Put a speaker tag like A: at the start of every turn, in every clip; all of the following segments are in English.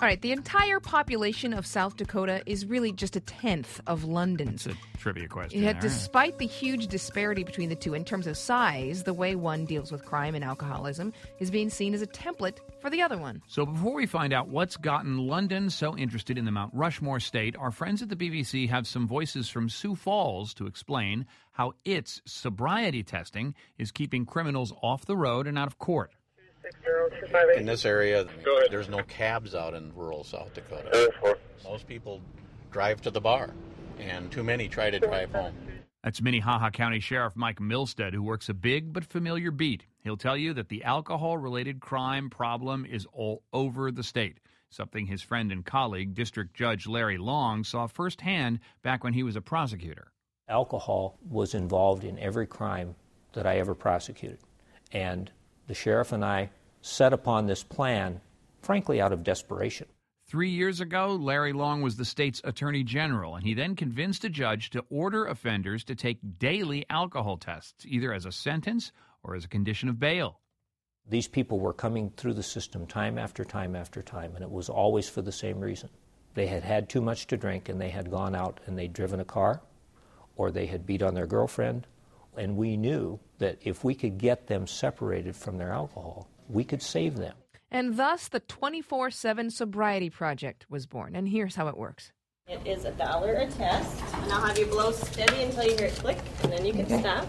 A: All right, the entire population of South Dakota is really just a tenth of London's.
B: It's a trivia question.
A: Yet, despite the huge disparity between the two in terms of size, the way one deals with crime and alcoholism is being seen as a template for the other one.
B: So before we find out what's gotten London so interested in the Mount Rushmore state, our friends at the BBC have some voices from Sioux Falls to explain how its sobriety testing is keeping criminals off the road and out of court.
C: In this area, there's no cabs out in rural South Dakota. Most people drive to the bar, and too many try to drive home.
B: That's Minnehaha County Sheriff Mike Milstead, who works a big but familiar beat. He'll tell you that the alcohol-related crime problem is all over the state, something his friend and colleague, District Judge Larry Long, saw firsthand back when he was a prosecutor.
D: Alcohol was involved in every crime that I ever prosecuted, and the sheriff and I set upon this plan, frankly, out of desperation.
B: 3 years ago, Larry Long was the state's attorney general, and he then convinced a judge to order offenders to take daily alcohol tests, either as a sentence or as a condition of bail.
D: These people were coming through the system time after time after time, and it was always for the same reason. They had had too much to drink, and they had gone out and they'd driven a car, or they had beat on their girlfriend, and we knew that if we could get them separated from their alcohol, we could save them.
A: And thus, the 24/7 Sobriety Project was born. And here's how it works.
E: It is $1 a test, and I'll have you blow steady until you hear it click, and then you can stop.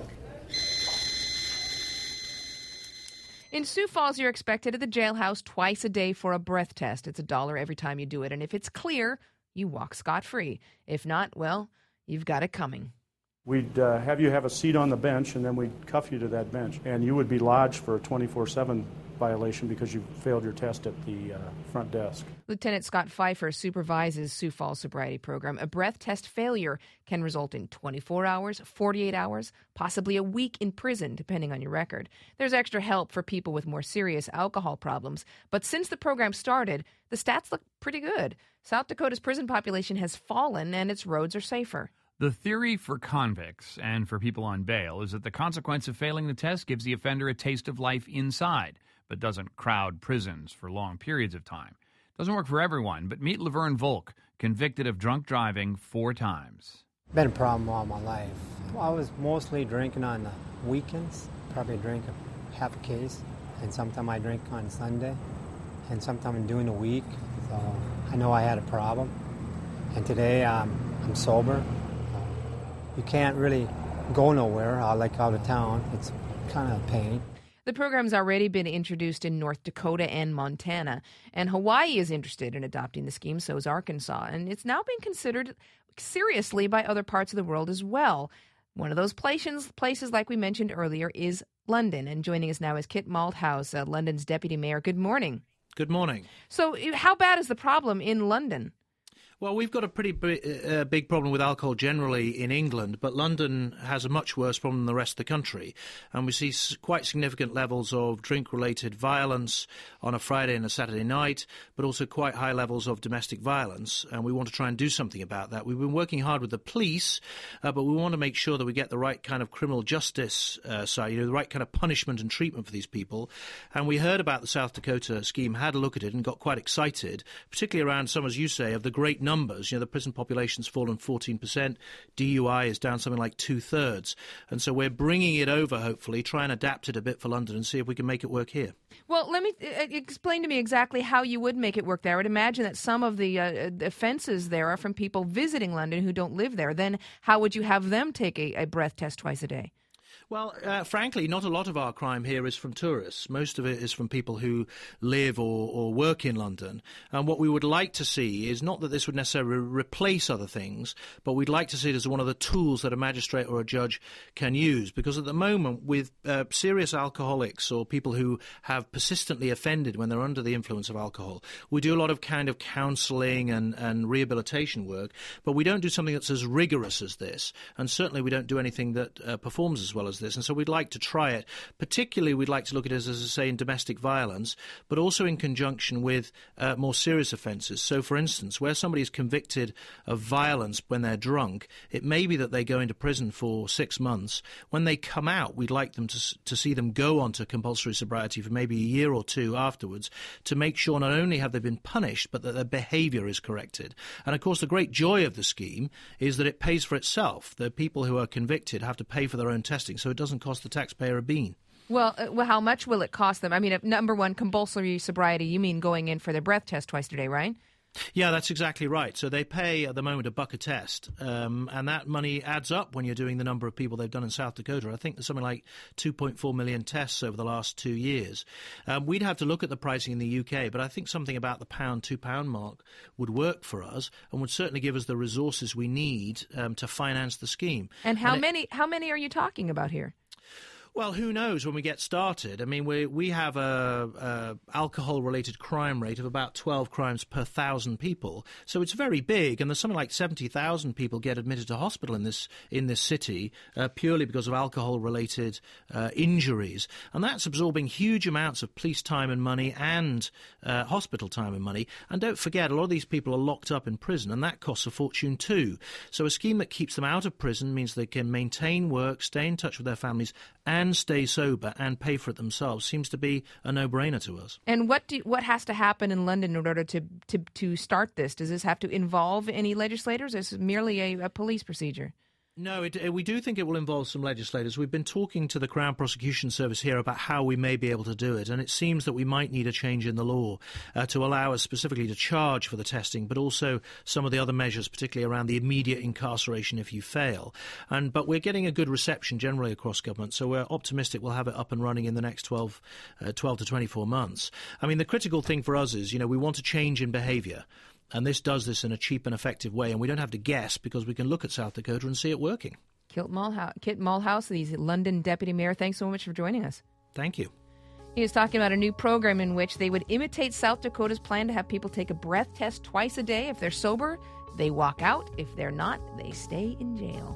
A: In Sioux Falls, you're expected at the jailhouse twice a day for a breath test. It's $1 every time you do it. And if it's clear, you walk scot-free. If not, well, you've got it coming.
F: We'd have you have a seat on the bench, and then we'd cuff you to that bench. And you would be lodged for a 24/7 violation because you failed your test at the front desk.
A: Lieutenant Scott Pfeiffer supervises Sioux Falls sobriety program. A breath test failure can result in 24 hours, 48 hours, possibly a week in prison, depending on your record. There's extra help for people with more serious alcohol problems. But since the program started, the stats look pretty good. South Dakota's prison population has fallen, and its roads are safer.
B: The theory for convicts and for people on bail is that the consequence of failing the test gives the offender a taste of life inside, but doesn't crowd prisons for long periods of time. Doesn't work for everyone, but meet Laverne Volk, convicted of drunk driving 4 times.
G: Been a problem all my life. I was mostly drinking on the weekends, probably drink half a case, and sometimes I drink on Sunday, and sometimes during the week, so I know I had a problem. And today I'm sober. You can't really go nowhere, like out of town. It's kind of a pain.
A: The program's already been introduced in North Dakota and Montana, and Hawaii is interested in adopting the scheme, so is Arkansas, and it's now being considered seriously by other parts of the world as well. One of those places like we mentioned earlier, is London, and joining us now is Kit Malthouse, London's deputy mayor. Good morning.
H: Good morning.
A: So how bad is the problem in London?
H: Well, we've got a pretty big problem with alcohol generally in England, but London has a much worse problem than the rest of the country. And we see quite significant levels of drink-related violence on a Friday and a Saturday night, but also quite high levels of domestic violence. And we want to try and do something about that. We've been working hard with the police, but we want to make sure that we get the right kind of criminal justice side, the right kind of punishment and treatment for these people. And we heard about the South Dakota scheme, had a look at it, and got quite excited, particularly around some, as you say, of the great numbers. The prison population's fallen 14%. DUI is down something like 2/3. And so we're bringing it over, hopefully, try and adapt it a bit for London and see if we can make it work here.
A: Well, let me explain to me exactly how you would make it work there. I would imagine that some of the offenses there are from people visiting London who don't live there. Then how would you have them take a breath test twice a day?
H: Well, frankly, not a lot of our crime here is from tourists. Most of it is from people who live or work in London. And what we would like to see is not that this would necessarily replace other things, but we'd like to see it as one of the tools that a magistrate or a judge can use. Because at the moment, with serious alcoholics or people who have persistently offended when they're under the influence of alcohol, we do a lot of kind of counselling and rehabilitation work, but we don't do something that's as rigorous as this. And certainly we don't do anything that performs as well as this, and so we'd like to try it. Particularly, we'd like to look at it, as I say, in domestic violence, but also in conjunction with more serious offences. So, for instance, where somebody is convicted of violence when they're drunk, it may be that they go into prison for 6 months. When they come out, we'd like them to see them go on to compulsory sobriety for maybe a year or two afterwards, to make sure not only have they been punished, but that their behaviour is corrected. And, of course, the great joy of the scheme is that it pays for itself. The people who are convicted have to pay for their own testing, so it doesn't cost the taxpayer a bean.
A: Well, how much will it cost them? I mean, number one, compulsory sobriety, you mean going in for their breath test twice a day, right?
H: Yeah, that's exactly right. So they pay at the moment $1 a test, and that money adds up when you're doing the number of people they've done in South Dakota. I think there's something like 2.4 million tests over the last 2 years. We'd have to look at the pricing in the UK, but I think something about the £2 mark would work for us and would certainly give us the resources we need to finance the scheme.
A: And how many are you talking about here?
H: Well, who knows when we get started? I mean, we have a alcohol-related crime rate of about 12 crimes per 1,000 people, so it's very big. And there's something like 70,000 people get admitted to hospital in this city purely because of alcohol-related injuries, and that's absorbing huge amounts of police time and money and hospital time and money. And don't forget, a lot of these people are locked up in prison, and that costs a fortune too. So a scheme that keeps them out of prison means they can maintain work, stay in touch with their families, and stay sober and pay for it themselves seems to be a no-brainer to us.
A: And what has to happen in London in order to start this? Does this have to involve any legislators, or is it merely a police procedure?
H: No, we do think it will involve some legislators. We've been talking to the Crown Prosecution Service here about how we may be able to do it, and it seems that we might need a change in the law to allow us specifically to charge for the testing, but also some of the other measures, particularly around the immediate incarceration if you fail. But we're getting a good reception generally across government, so we're optimistic we'll have it up and running in the next 12 to 24 months. I mean, the critical thing for us is, we want a change in behaviour. And this does this in a cheap and effective way, and we don't have to guess because we can look at South Dakota and see it working.
A: Kit Mulhouse, the London Deputy Mayor, thanks so much for joining us.
H: Thank you.
A: He was talking about a new program in which they would imitate South Dakota's plan to have people take a breath test twice a day. If they're sober, they walk out. If they're not, they stay in jail.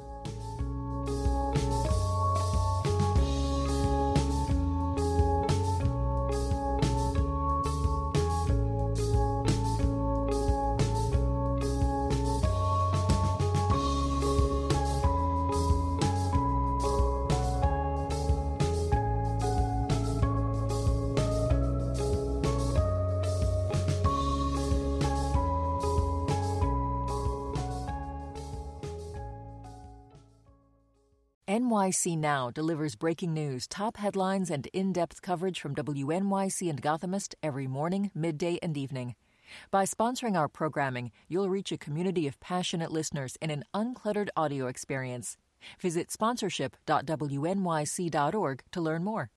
I: NYC Now delivers breaking news, top headlines, and in-depth coverage from WNYC and Gothamist every morning, midday, and evening. By sponsoring our programming, you'll reach a community of passionate listeners in an uncluttered audio experience. Visit sponsorship.wnyc.org to learn more.